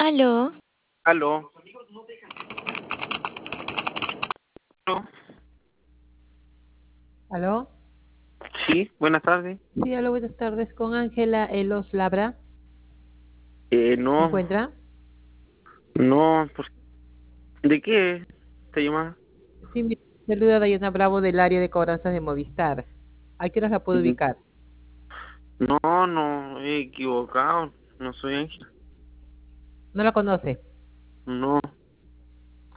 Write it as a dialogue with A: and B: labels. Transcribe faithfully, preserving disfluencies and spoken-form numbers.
A: Aló,
B: Aló. Aló.
C: ¿Aló?
B: Sí, buenas tardes.
C: Sí, aló, buenas tardes. Con Ángela Elos Labra.
B: Eh,
C: ¿Se
B: no,
C: encuentra?
B: no, pues, ¿de qué te llamas?
C: Sí, mi saluda Dayana Bravo del área de cobranzas de Movistar. ¿A qué hora la puedo
B: Mm,
C: ubicar?
B: No, no, he equivocado. No soy Ángel.
C: ¿No la conoce?
B: No.